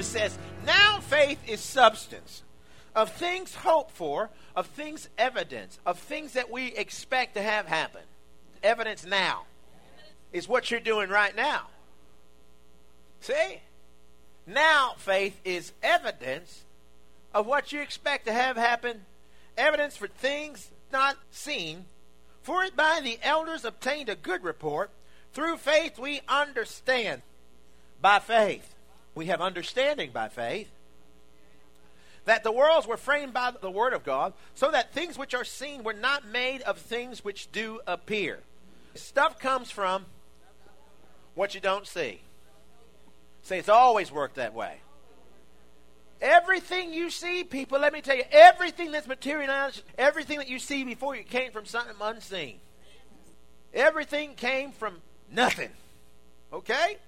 says, now faith is substance of things hoped for, of things evidence, of things that we expect to have happen. Evidence now is what you're doing right now. See? Now faith is evidence of what you expect to have happen, evidence for things not seen. For it by the elders obtained a good report. Through faith we understand. By faith we have understanding by faith. That the worlds were framed by the word of God, so that things which are seen were not made of things which do appear. Stuff comes from what you don't see. See, it's always worked that way. Everything you see, people, let me tell you, everything that's materialized, everything that you see before you came from something unseen. Everything came from nothing. Okay?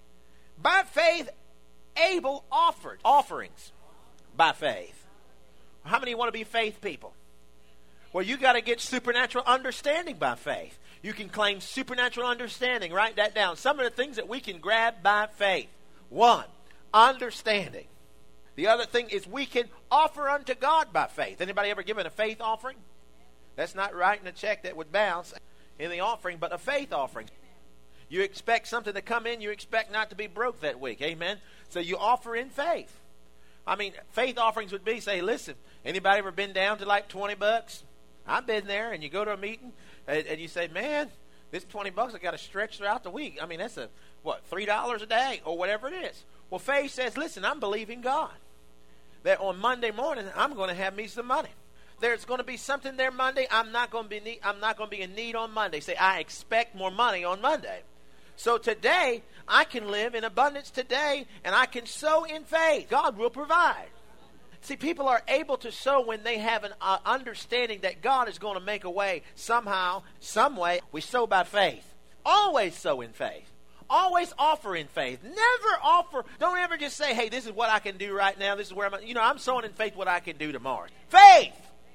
By faith, Abel offered offerings. By faith. How many want to be faith people? Well, you got to get supernatural understanding by faith. You can claim supernatural understanding. Write that down. Some of the things that we can grab by faith. 1, understanding. The other thing is we can offer unto God by faith. Anybody ever given a faith offering? That's not writing a check that would bounce in the offering, but a faith offering. You expect something to come in. You expect not to be broke that week. Amen? So you offer in faith. I mean, faith offerings would be, say, listen, anybody ever been down to like $20? I've been there, and you go to a meeting, and you say, man, this $20 I got to stretch throughout the week. I mean, that's $3 a day or whatever it is. Well, faith says, listen, I'm believing God that on Monday morning I'm going to have me some money. There's going to be something there Monday. I'm not going to be in need on Monday. Say, I expect more money on Monday. So today, I can live in abundance today, and I can sow in faith. God will provide. See, people are able to sow when they have an understanding that God is going to make a way somehow, some way. We sow by faith. Always sow in faith. Always offer in faith. Never offer. Don't ever just say, hey, this is what I can do right now. This is where I'm sowing in faith what I can do tomorrow. Faith.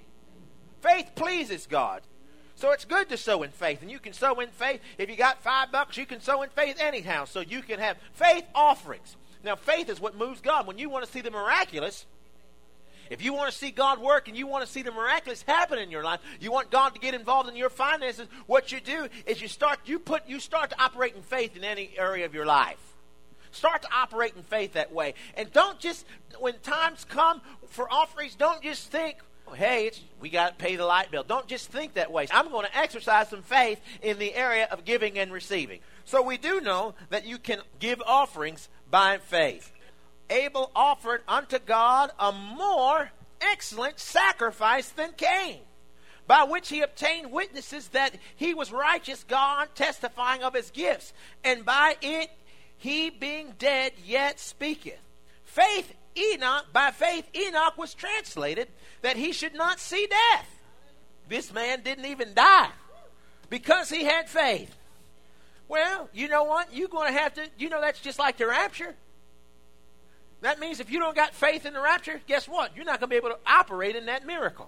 Faith pleases God. So it's good to sow in faith. And you can sow in faith. If you got $5, you can sow in faith anyhow. So you can have faith offerings. Now, faith is what moves God. When you want to see the miraculous, if you want to see God work and you want to see the miraculous happen in your life, you want God to get involved in your finances, what you do is you start to operate in faith in any area of your life. Start to operate in faith that way. And don't just, when times come for offerings, don't just think, hey, we got to pay the light bill. Don't just think that way. I'm going to exercise some faith in the area of giving and receiving. So we do know that you can give offerings by faith. Abel offered unto God a more excellent sacrifice than Cain, by which he obtained witnesses that he was righteous, God testifying of his gifts, and by it he being dead yet speaketh. By faith Enoch was translated that he should not see death. This man didn't even die because he had faith. Well, you know what? You're going to have to, that's just like the rapture. That means if you don't got faith in the rapture, guess what? You're not going to be able to operate in that miracle.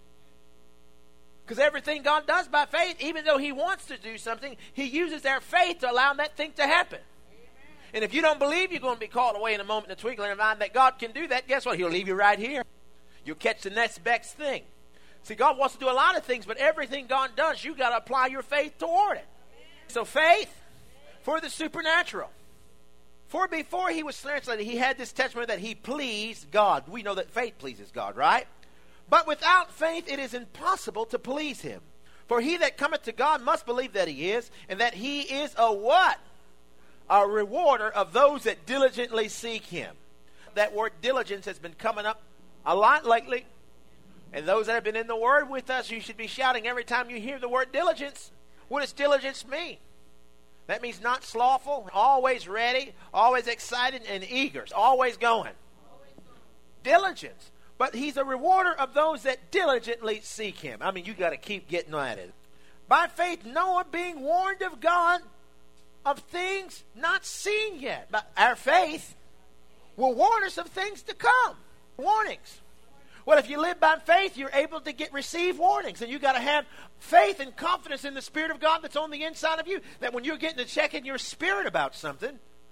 Because everything God does by faith, even though he wants to do something, he uses their faith to allow that thing to happen. And if you don't believe you're going to be called away in a moment, in a twinkling of an eye, that God can do that, guess what? He'll leave you right here. You'll catch the next best thing. See, God wants to do a lot of things, but everything God does, you got to apply your faith toward it. So faith for the supernatural. For before he was translated, he had this testimony that he pleased God. We know that faith pleases God, right? But without faith, it is impossible to please him. For he that cometh to God must believe that he is, and that he is a what? A rewarder of those that diligently seek him. That word diligence has been coming up a lot lately. And those that have been in the Word with us, you should be shouting every time you hear the word diligence. What does diligence mean? That means not slothful, always ready, always excited and eager, always going. Diligence. But he's a rewarder of those that diligently seek him. I mean, you got to keep getting at it. By faith, Noah being warned of God of things not seen yet. But our faith will warn us of things to come. Warnings. Well, if you live by faith, you're able to receive warnings. And you got to have faith and confidence in the Spirit of God that's on the inside of you. That when you're getting a check in your spirit about something,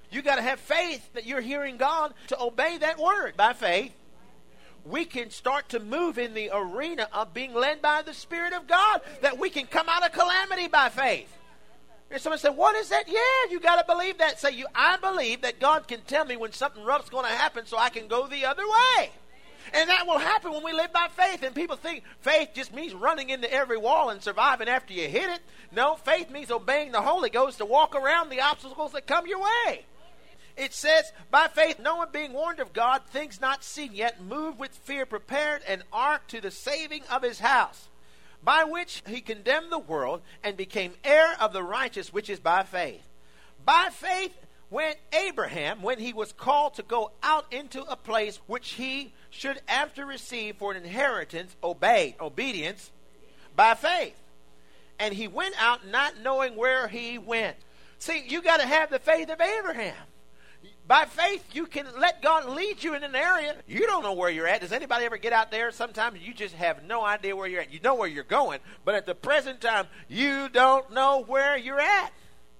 You got to have faith that you're hearing God to obey that word. By faith, we can start to move in the arena of being led by the Spirit of God, that we can come out of calamity by faith. And someone said, what is that? Yeah, you got to believe that. Say, I believe that God can tell me when something rough's going to happen so I can go the other way. And that will happen when we live by faith. And people think faith just means running into every wall and surviving after you hit it. No, faith means obeying the Holy Ghost to walk around the obstacles that come your way. It says, by faith, no one being warned of God, things not seen yet, moved with fear, prepared an ark to the saving of his house, by which he condemned the world and became heir of the righteous, which is by faith. By faith went Abraham, when he was called to go out into a place which he should after receive for an inheritance, obedience, by faith. And he went out not knowing where he went. See, you got to have the faith of Abraham. By faith, you can let God lead you in an area. You don't know where you're at. Does anybody ever get out there? Sometimes you just have no idea where you're at. You know where you're going, but at the present time, you don't know where you're at.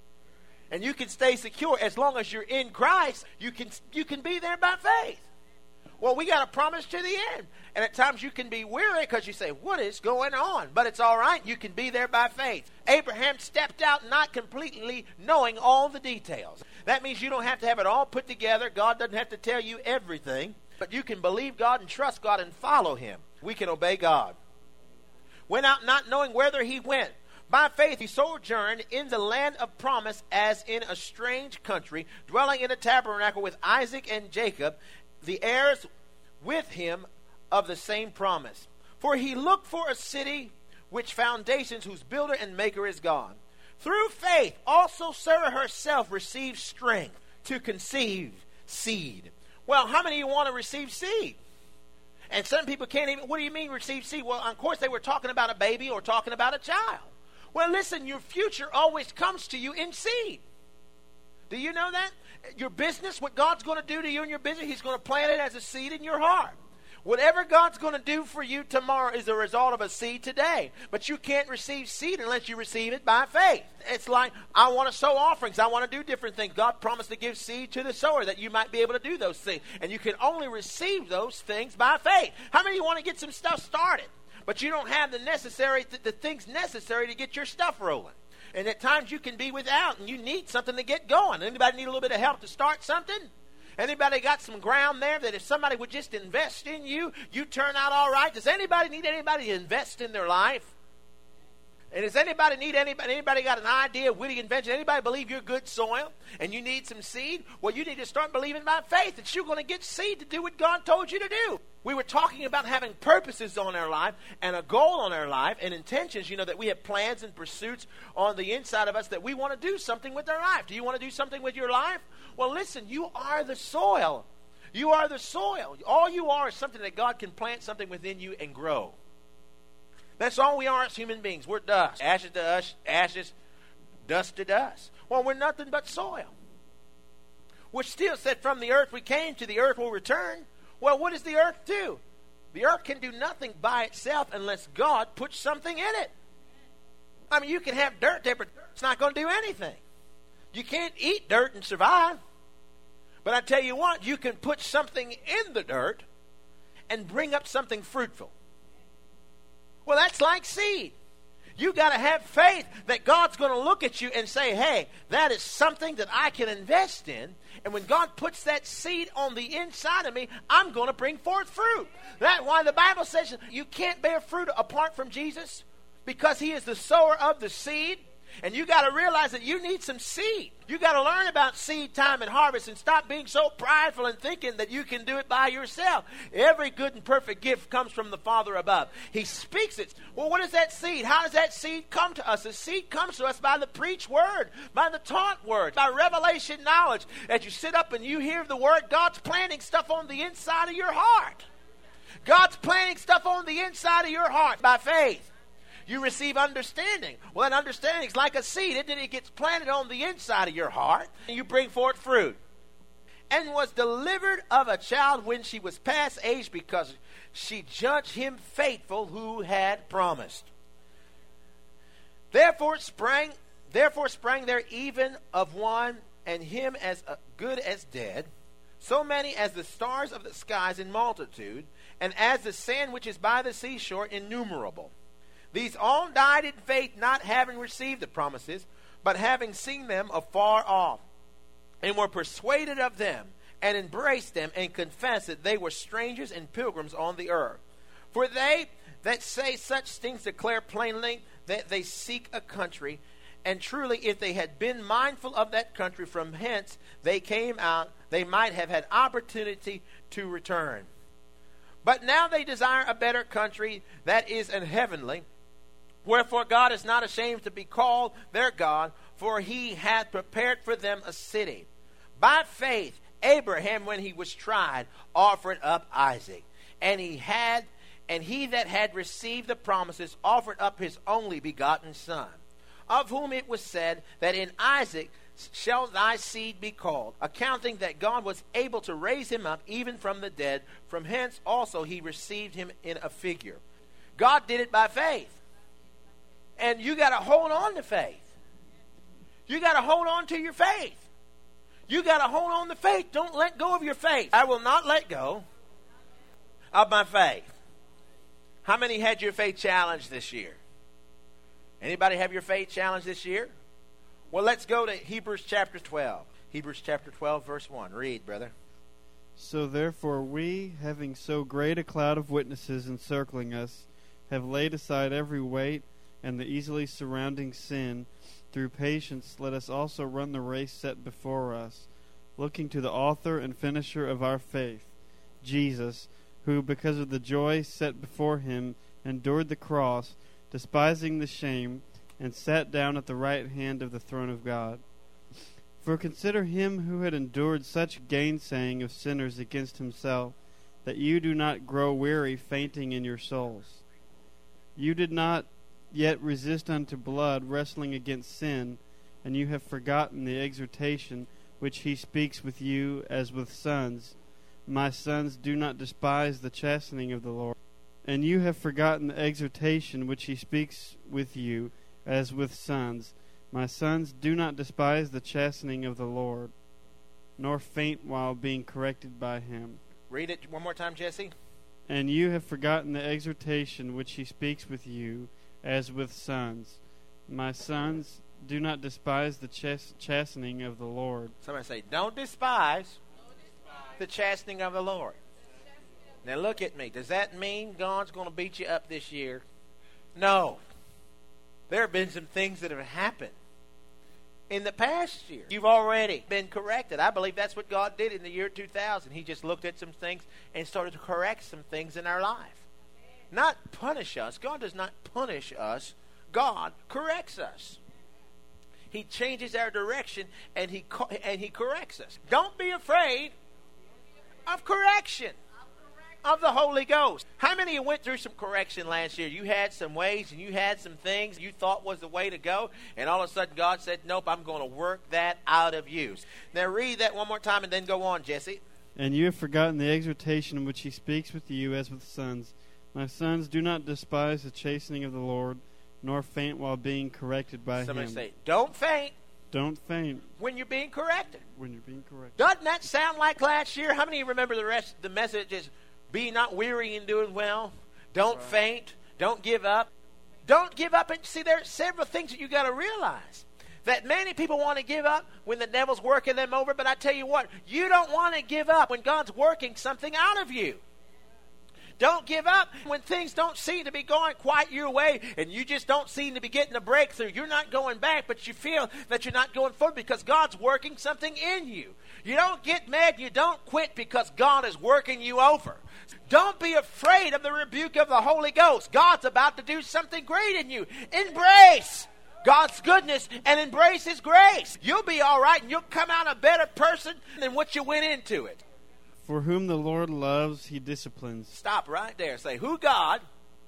And you can stay secure as long as you're in Christ. You can be there by faith. Well, we got a promise to the end. And at times you can be weary because you say, what is going on? But it's all right. You can be there by faith. Abraham stepped out not completely knowing all the details. That means you don't have to have it all put together. God doesn't have to tell you everything. But you can believe God and trust God and follow him. We can obey God. Went out not knowing whither he went. By faith he sojourned in the land of promise as in a strange country, dwelling in a tabernacle with Isaac and Jacob, the heirs with him of the same promise. For he looked for a city which foundations, whose builder and maker is God. Through faith also Sarah herself received strength to conceive seed. Well, how many of you want to receive seed? And some people can't even, what do you mean receive seed? Well, of course they were talking about a baby or talking about a child. Well, listen, your future always comes to you in seed. Do you know that? Your business, what God's going to do to you in your business, he's going to plant it as a seed in your heart. Whatever God's going to do for you tomorrow is a result of a seed today. But you can't receive seed unless you receive it by faith. It's like, I want to sow offerings. I want to do different things. God promised to give seed to the sower that you might be able to do those things. And you can only receive those things by faith. How many of you want to get some stuff started? But you don't have the things necessary to get your stuff rolling. And at times you can be without, and you need something to get going. Anybody need a little bit of help to start something? Anybody got some ground there that if somebody would just invest in you, you turn out all right? Does anybody need anybody to invest in their life? And does anybody got an idea, witty invention? Anybody believe you're good soil and you need some seed? Well, you need to start believing by faith that you're going to get seed to do what God told you to do. We were talking about having purposes on our life and a goal on our life and intentions, that we have plans and pursuits on the inside of us that we want to do something with our life. Do you want to do something with your life? Well, listen, you are the soil. You are the soil. All you are is something that God can plant something within you and grow. That's all we are as human beings. We're dust. Ashes to ashes, dust to dust. Well, we're nothing but soil. Which still said, from the earth we came, to the earth we'll return. Well, what does the earth do? The earth can do nothing by itself unless God puts something in it. I mean, you can have dirt there, but it's not going to do anything. You can't eat dirt and survive. But I tell you what, you can put something in the dirt and bring up something fruitful. Well, that's like seed. You got to have faith that God's going to look at you and say, hey, that is something that I can invest in. And when God puts that seed on the inside of me, I'm going to bring forth fruit. That's why the Bible says you can't bear fruit apart from Jesus, because he is the sower of the seed. And you got to realize that you need some seed. You got to learn about seed time and harvest and stop being so prideful and thinking that you can do it by yourself. Every good and perfect gift comes from the Father above. He speaks it. Well, what is that seed? How does that seed come to us? The seed comes to us by the preached word, by the taught word, by revelation knowledge. As you sit up and you hear the word, God's planting stuff on the inside of your heart. God's planting stuff on the inside of your heart by faith. You receive understanding. Well, that understanding is like a seed. It gets planted on the inside of your heart, and you bring forth fruit. And was delivered of a child when she was past age, because she judged him faithful who had promised. Therefore sprang there even of one and him as good as dead, so many as the stars of the skies in multitude, and as the sand which is by the seashore innumerable. These all died in faith, not having received the promises, but having seen them afar off, and were persuaded of them, and embraced them, and confessed that they were strangers and pilgrims on the earth. For they that say such things declare plainly that they seek a country, and truly if they had been mindful of that country from hence they came out, they might have had opportunity to return. But now they desire a better country, that is an heavenly. Wherefore God is not ashamed to be called their God, for he hath prepared for them a city. By faith Abraham, when he was tried, offered up Isaac. And he that had received the promises offered up his only begotten son, of whom it was said that in Isaac shall thy seed be called, accounting that God was able to raise him up even from the dead. From hence also he received him in a figure. God did it by faith. And you got to hold on to faith. You got to hold on to your faith. You got to hold on to faith. Don't let go of your faith. I will not let go of my faith. How many had your faith challenged this year? Anybody have your faith challenged this year? Well, let's go to Hebrews chapter 12. Hebrews chapter 12, verse 1. Read, brother. So therefore we, having so great a cloud of witnesses encircling us, have laid aside every weight and the easily surrounding sin. Through patience let us also run the race set before us, looking to the author and finisher of our faith, Jesus, who, because of the joy set before him, endured the cross, despising the shame, and sat down at the right hand of the throne of God. For consider him who had endured such gainsaying of sinners against himself, that you do not grow weary fainting in your souls. You did not yet resist unto blood, wrestling against sin, and you have forgotten the exhortation which he speaks with you as with sons. My sons, do not despise the chastening of the Lord. And you have forgotten the exhortation which he speaks with you as with sons. My sons, do not despise the chastening of the Lord, nor faint while being corrected by him. Read it one more time, Jesse. And you have forgotten the exhortation which he speaks with you as with sons. My sons, do not despise the chastening of the Lord. Somebody say, don't despise the chastening of the Lord. Now look at me. Does that mean God's going to beat you up this year? No. There have been some things that have happened in the past year. You've already been corrected. I believe that's what God did in the year 2000. He just looked at some things and started to correct some things in our life. Not punish us. God does not punish us. God corrects us. He changes our direction and he corrects us. Don't be afraid of correction of the Holy Ghost. How many of you went through some correction last year? You had some ways and you had some things you thought was the way to go, and all of a sudden God said, nope, I'm going to work that out of you. Now read that one more time and then go on, Jesse. And you have forgotten the exhortation which he speaks with you as with sons. My sons, do not despise the chastening of the Lord, nor faint while being corrected by Somebody him. say, don't faint. Don't faint when you're being corrected. When you're being corrected. Doesn't that sound like last year? How many of you remember the rest of the message is be not weary in doing well. Don't faint. Don't give up. Don't give up. And see, there are several things that you got to realize. That many people want to give up when the devil's working them over. But I tell you what, you don't want to give up when God's working something out of you. Don't give up when things don't seem to be going quite your way and you just don't seem to be getting a breakthrough. You're not going back, but you feel that you're not going forward because God's working something in you. You don't get mad. You don't quit because God is working you over. Don't be afraid of the rebuke of the Holy Ghost. God's about to do something great in you. Embrace God's goodness and embrace His grace. You'll be all right and you'll come out a better person than what you went into it. For whom the Lord loves, He disciplines. Stop right there. Say, who God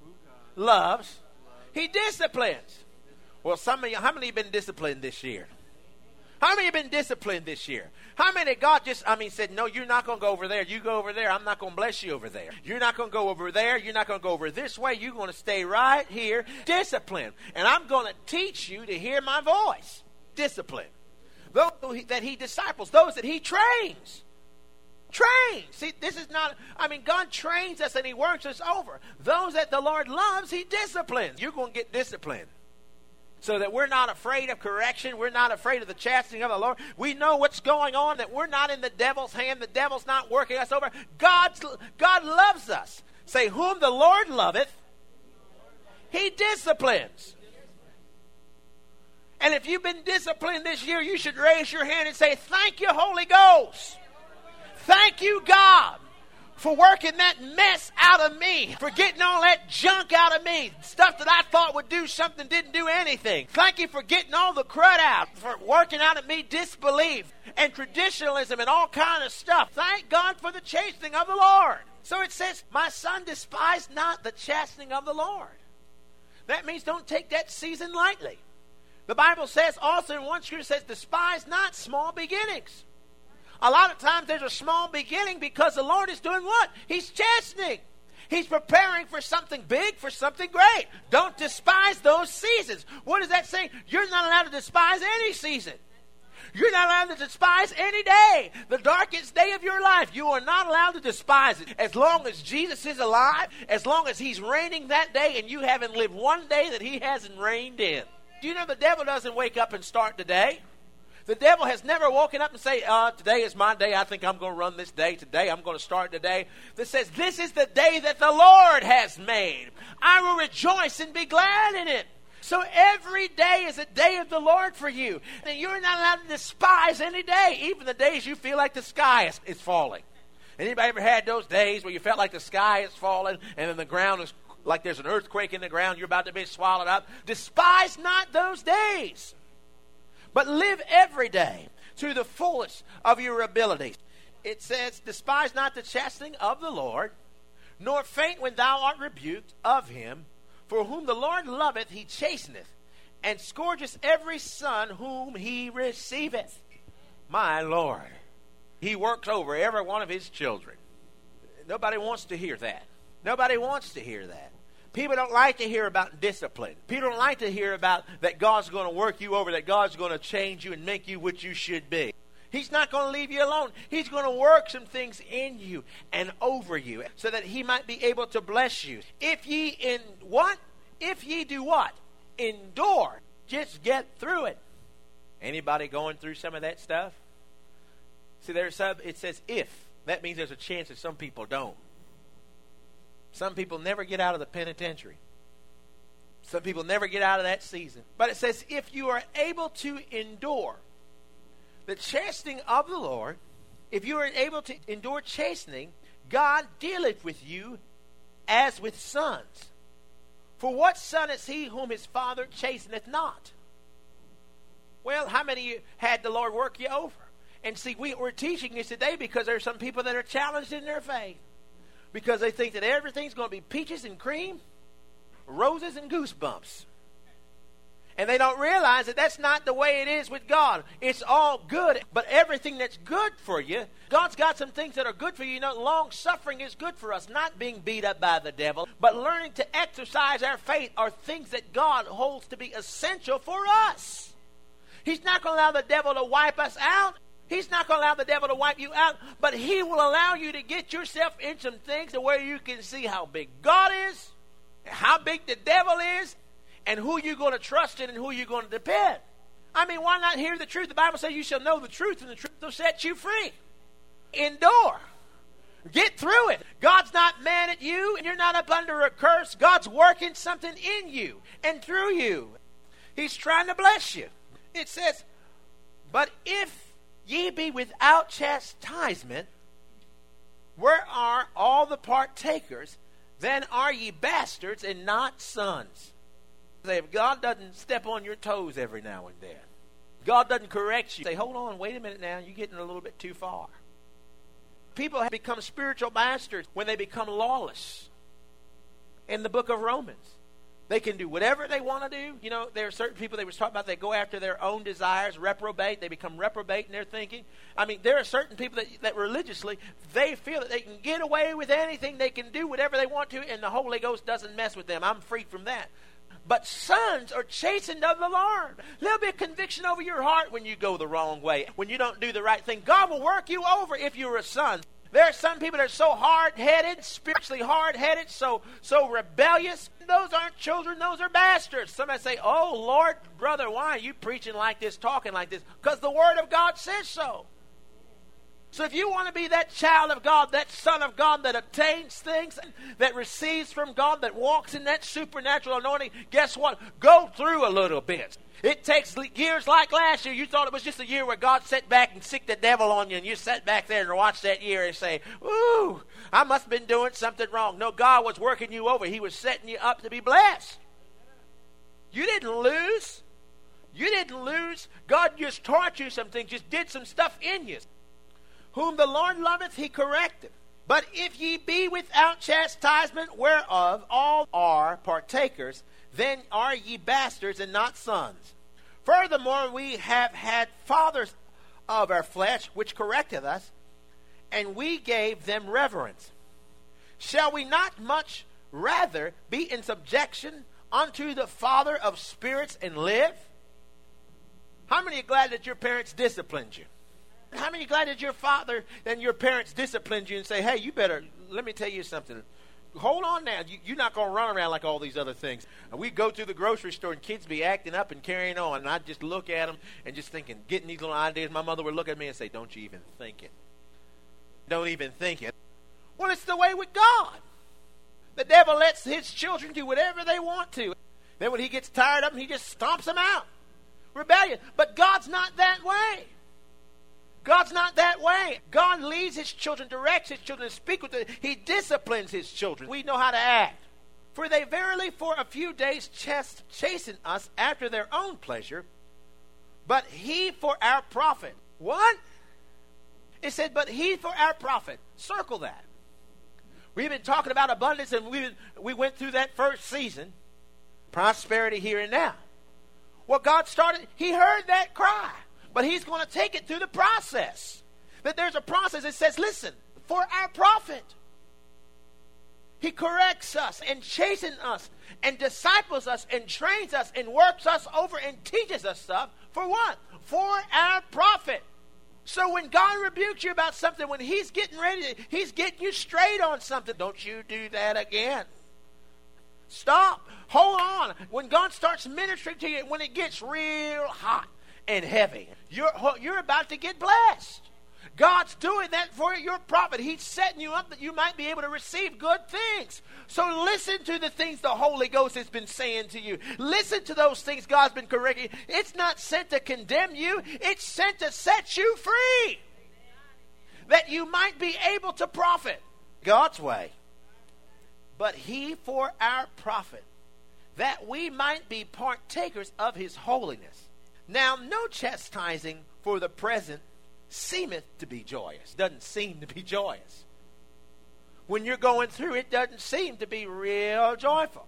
loves, He disciplines. Well, some of you, how many have been disciplined this year? How many have been disciplined this year? How many God said, no, you're not going to go over there. You go over there. I'm not going to bless you over there. You're not going to go over there. You're not going to go over this way. You're going to stay right here. Discipline. And I'm going to teach you to hear my voice. Discipline. those that he disciples, those that he trains. See, this is not, God trains us and he works us over. Those that the Lord loves, he disciplines. You're going to get disciplined. So that we're not afraid of correction. We're not afraid of the chastening of the Lord. We know what's going on, that we're not in the devil's hand. The devil's not working us over. God loves us. Say, whom the Lord loveth, he disciplines. And if you've been disciplined this year, you should raise your hand and say, thank you, Holy Ghost. Thank you, God, for working that mess out of me, for getting all that junk out of me, stuff that I thought would do something didn't do anything. Thank you for getting all the crud out, for working out of me disbelief and traditionalism and all kind of stuff. Thank God for the chastening of the Lord. So it says, my son, despise not the chastening of the Lord. That means don't take that season lightly. The Bible says also in one scripture, says, despise not small beginnings. A lot of times there's a small beginning because the Lord is doing what? He's chastening. He's preparing for something big, for something great. Don't despise those seasons. What is that saying? You're not allowed to despise any season. You're not allowed to despise any day. The darkest day of your life, you are not allowed to despise it. As long as Jesus is alive, as long as he's reigning that day and you haven't lived one day that he hasn't reigned in. Do you know the devil doesn't wake up and start the day? The devil has never woken up and say, today is my day. I think I'm going to run this day. Today I'm going to start the day. That says, this is the day that the Lord has made. I will rejoice and be glad in it. So every day is a day of the Lord for you. And you're not allowed to despise any day, even the days you feel like the sky is falling. Anybody ever had those days where you felt like the sky is falling and then the ground is like there's an earthquake in the ground, you're about to be swallowed up? Despise not those days, but live every day to the fullest of your abilities. It says, despise not the chastening of the Lord, nor faint when thou art rebuked of him. For whom the Lord loveth, he chasteneth, and scourgeth every son whom he receiveth. My Lord. He works over every one of his children. Nobody wants to hear that. Nobody wants to hear that. People don't like to hear about discipline. People don't like to hear about that God's going to work you over, that God's going to change you and make you what you should be. He's not going to leave you alone. He's going to work some things in you and over you so that he might be able to bless you. If ye do what? Endure. Just get through it. Anybody going through some of that stuff? See, it says if. That means there's a chance that some people don't. Some people never get out of the penitentiary. Some people never get out of that season. But it says, if you are able to endure the chastening of the Lord, if you are able to endure chastening, God dealeth with you as with sons. For what son is he whom his father chasteneth not? Well, how many of you had the Lord work you over? And see, we're teaching this today because there are some people that are challenged in their faith. Because they think that everything's going to be peaches and cream, roses and goosebumps. And they don't realize that that's not the way it is with God. It's all good, but everything that's good for you, God's got some things that are good for you. You know, long suffering is good for us, not being beat up by the devil, but learning to exercise our faith are things that God holds to be essential for us. He's not going to allow the devil to wipe us out. He's not going to allow the devil to wipe you out, but he will allow you to get yourself in some things to where you can see how big God is, how big the devil is, and who you're going to trust in and who you're going to depend. I mean, why not hear the truth? The Bible says you shall know the truth, and the truth will set you free. Endure. Get through it. God's not mad at you, and you're not up under a curse. God's working something in you and through you. He's trying to bless you. It says, but if ye be without chastisement, where are all the partakers? Then are ye bastards and not sons. If God doesn't step on your toes every now and then, God doesn't correct you, say, hold on, wait a minute now, you're getting a little bit too far. People have become spiritual bastards when they become lawless. In the book of Romans, they can do whatever they want to do. You know, there are certain people they was talking about, they go after their own desires, reprobate. They become reprobate in their thinking. I mean, there are certain people that religiously, they feel that they can get away with anything. They can do whatever they want to, and the Holy Ghost doesn't mess with them. I'm free from that. But sons are chastened of the Lord. There'll be a conviction over your heart when you go the wrong way, when you don't do the right thing. God will work you over if you're a son. There are some people that are so hard-headed, spiritually hard-headed, so rebellious. Those aren't children, those are bastards. Somebody say, oh, Lord, brother, why are you preaching like this, talking like this? Because the Word of God says so. So if you want to be that child of God, that son of God that obtains things, that receives from God, that walks in that supernatural anointing, guess what? Go through a little bit. It takes years like last year. You thought it was just a year where God sat back and sicked the devil on you, and you sat back there and watched that year and say, ooh, I must have been doing something wrong. No, God was working you over. He was setting you up to be blessed. You didn't lose. You didn't lose. God just taught you some things, just did some stuff in you. Whom the Lord loveth, he correcteth. But if ye be without chastisement, whereof all are partakers, then are ye bastards and not sons. Furthermore, we have had fathers of our flesh, which corrected us, and we gave them reverence. Shall we not much rather be in subjection unto the Father of spirits and live? How many are glad that your parents disciplined you? How many are glad that your father and your parents disciplined you and say, hey, you better, let me tell you something. Hold on now. You're not going to run around like all these other things. And we go to the grocery store and kids be acting up and carrying on. And I just look at them and just thinking, getting these little ideas. My mother would look at me and say, don't you even think it. Don't even think it. Well, it's the way with God. The devil lets his children do whatever they want to. Then when he gets tired of them, he just stomps them out. Rebellion. But God's not that way. God's not that way. God leads his children, directs his children, speaks with them. He disciplines his children. We know how to act. For they verily for a few days chasten us after their own pleasure, but he for our profit. What? It said, but he for our profit. Circle that. We've been talking about abundance, and we went through that first season. Prosperity here and now. Well, God started, he heard that cry. But he's going to take it through the process. That there's a process that says, listen, for our profit. He corrects us and chastens us and disciples us and trains us and works us over and teaches us stuff. For what? For our profit. So when God rebukes you about something, when he's getting ready, he's getting you straight on something. Don't you do that again. Stop. Hold on. When God starts ministering to you, when it gets real hot and heavy, you're about to get blessed. God's doing that for your profit. He's setting you up that you might be able to receive good things. So listen to the things the Holy Ghost has been saying to you. Listen to those things God's been correcting. It's not sent to condemn you. It's sent to set you free. That you might be able to profit God's way. But he for our profit, that we might be partakers of his holiness. Now, no chastising for the present seemeth to be joyous. Doesn't seem to be joyous. When you're going through, it doesn't seem to be real joyful.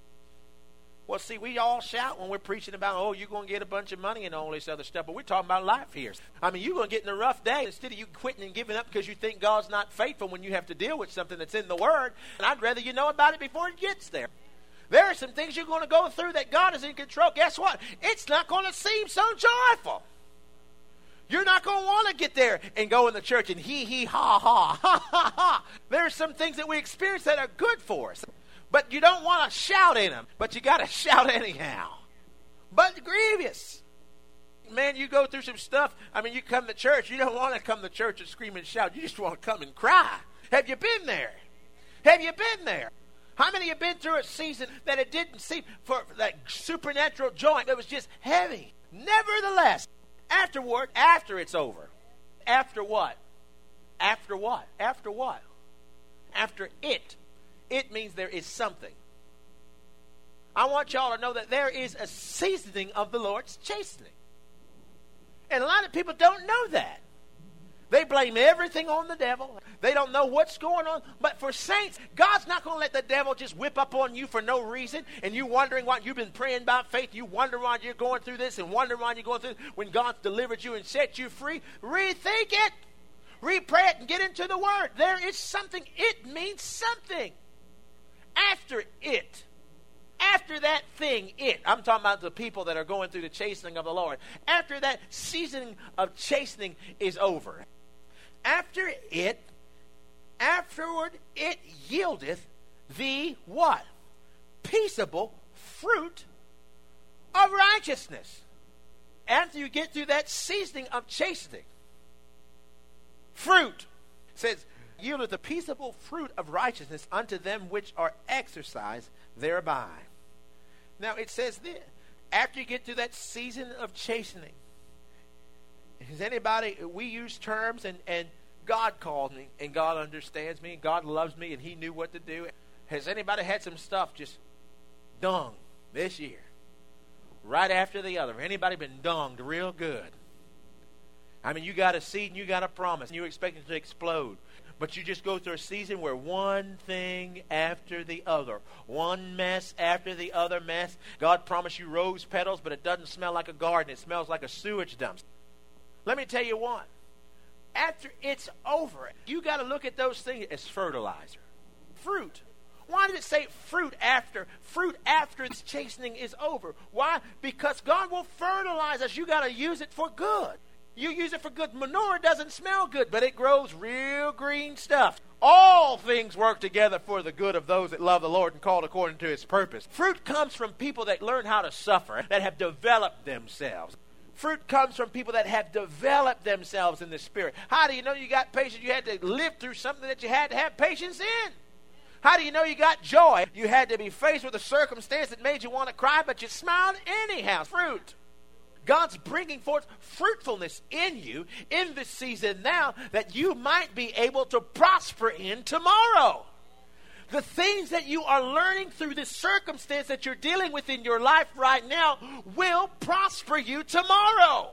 Well, see, we all shout when we're preaching about, oh, you're going to get a bunch of money and all this other stuff, but we're talking about life here. I mean, you're going to get in a rough day. Instead of you quitting and giving up because you think God's not faithful when you have to deal with something that's in the Word, and I'd rather you know about it before it gets there. There are some things you're going to go through that God is in control. Guess what? It's not going to seem so joyful. You're not going to want to get there and go in the church and ha, ha, ha, ha, ha. There are some things that we experience that are good for us. But you don't want to shout in them. But you got to shout anyhow. But grievous. Man, you go through some stuff. I mean, you come to church. You don't want to come to church and scream and shout. You just want to come and cry. Have you been there? Have you been there? How many have been through a season that it didn't seem for that supernatural joy that was just heavy? Nevertheless, afterward, after it's over. After what? After what? After what? After it. It means there is something. I want y'all to know that there is a seasoning of the Lord's chastening. And a lot of people don't know that. They blame everything on the devil. They don't know what's going on. But for saints, God's not going to let the devil just whip up on you for no reason. And you wondering why you've been praying about faith. You wonder why you're going through this and wonder why you're going through this. When God's delivered you and set you free, rethink it. Repray it and get into the Word. There is something. It means something. After it. after that thing, I'm talking about the people that are going through the chastening of the Lord. After that season of chastening is over, afterward it yieldeth the what? Peaceable fruit of righteousness. After you get through that seasoning of chastening, fruit says, yieldeth the peaceable fruit of righteousness unto them which are exercised thereby. Now it says this, after you get through that season of chastening, has anybody, we use terms and God called me and God understands me and God loves me and he knew what to do. Has anybody had some stuff just dung this year? Right after the other. Anybody been dunged real good? I mean, you got a seed and you got a promise and you expect it to explode. But you just go through a season where one thing after the other, one mess after the other mess. God promised you rose petals, but it doesn't smell like a garden. It smells like a sewage dump. Let me tell you what. After it's over, you got to look at those things as fertilizer. Fruit. Why did it say fruit after? Fruit after its chastening is over. Why? Because God will fertilize us. You got to use it for good. You use it for good. Manure doesn't smell good, but it grows real green stuff. All things work together for the good of those that love the Lord and called according to his purpose. Fruit comes from people that learn how to suffer, that have developed themselves. Fruit comes from people that have developed themselves in the Spirit. How do you know you got patience? You had to live through something that you had to have patience in. How do you know you got joy? You had to be faced with a circumstance that made you want to cry, but you smiled anyhow. Fruit. God's bringing forth fruitfulness in you in this season now that you might be able to prosper in tomorrow. The things that you are learning through this circumstance that you're dealing with in your life right now will prosper you tomorrow.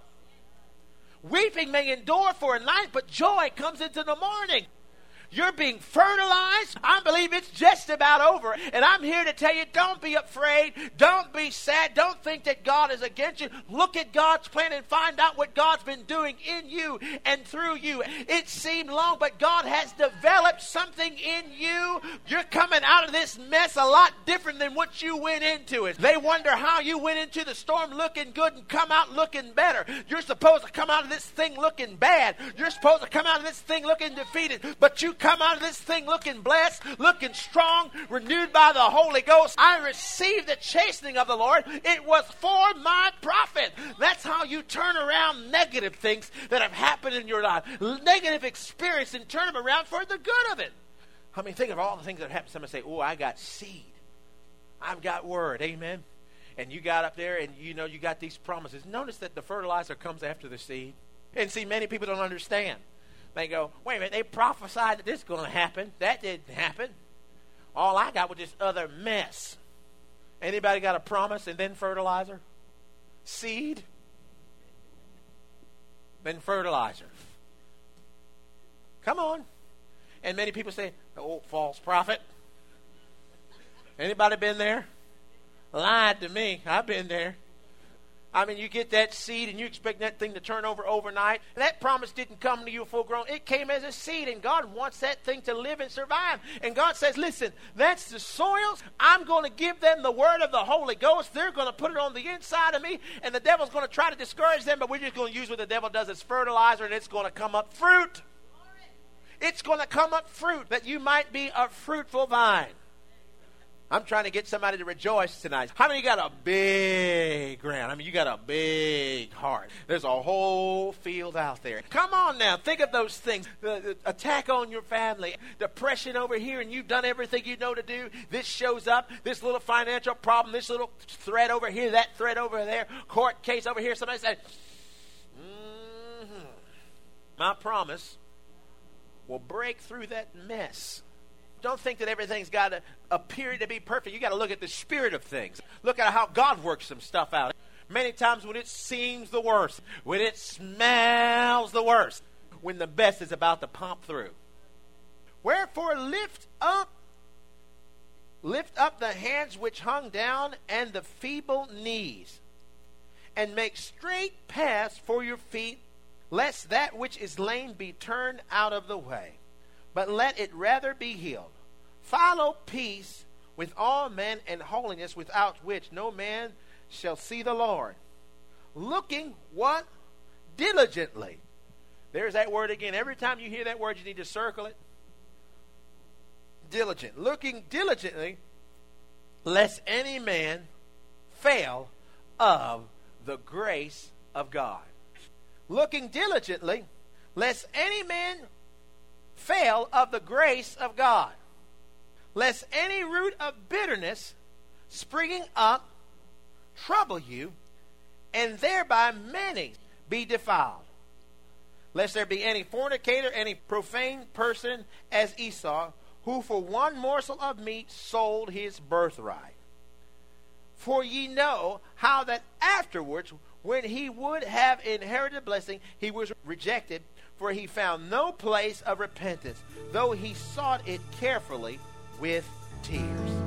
Weeping may endure for a night, but joy comes into the morning. You're being fertilized. I believe it's just about over. And I'm here to tell you, don't be afraid. Don't be sad. Don't think that God is against you. Look at God's plan and find out what God's been doing in you and through you. It seemed long, but God has developed something in you. You're coming out of this mess a lot different than what you went into it. They wonder how you went into the storm looking good and come out looking better. You're supposed to come out of this thing looking bad. You're supposed to come out of this thing looking defeated. But you come out of this thing looking blessed, looking strong, renewed by the Holy Ghost. I received the chastening of the Lord. It was for my profit. That's how you turn around negative things that have happened in your life. Negative experience and turn them around for the good of it. I mean, think of all the things that have happened. Somebody say, oh, I got seed. I've got word. Amen. And you got up there and you know you got these promises. Notice that the fertilizer comes after the seed. And see, many people don't understand. They go, wait a minute, they prophesied that this is going to happen. That didn't happen. All I got was this other mess. Anybody got a promise and then fertilizer? Seed, then fertilizer. Come on. And many people say, oh, false prophet. Anybody been there? Lied to me. I've been there. I mean, you get that seed and you expect that thing to turn over overnight. And that promise didn't come to you full grown. It came as a seed, and God wants that thing to live and survive. And God says, listen, that's the soils. I'm going to give them the word of the Holy Ghost. They're going to put it on the inside of me, and the devil's going to try to discourage them, but we're just going to use what the devil does as fertilizer, and it's going to come up fruit. It's going to come up fruit that you might be a fruitful vine. I'm trying to get somebody to rejoice tonight. How many got a big ground? I mean, you got a big heart. There's a whole field out there. Come on now. Think of those things. The attack on your family. Depression over here, and you've done everything you know to do. This shows up. This little financial problem. This little threat over here. That threat over there. Court case over here. Somebody said, my promise will break through that mess. Don't think that everything's got to appear to be perfect. You got to look at the spirit of things. Look at how God works some stuff out. Many times when it seems the worst, when it smells the worst, when the best is about to pop through. Wherefore lift up the hands which hung down and the feeble knees, and make straight paths for your feet, lest that which is lame be turned out of the way, but let it rather be healed. Follow peace with all men and holiness, without which no man shall see the Lord. Looking what? Diligently. There's that word again. Every time you hear that word, you need to circle it. Diligent. Looking diligently, lest any man fail of the grace of God. Looking diligently, lest any man fail of the grace of God. Lest any root of bitterness springing up trouble you, and thereby many be defiled. Lest there be any fornicator, any profane person as Esau, who for one morsel of meat sold his birthright. For ye know how that afterwards, when he would have inherited blessing, he was rejected, for he found no place of repentance, though he sought it carefully with tears.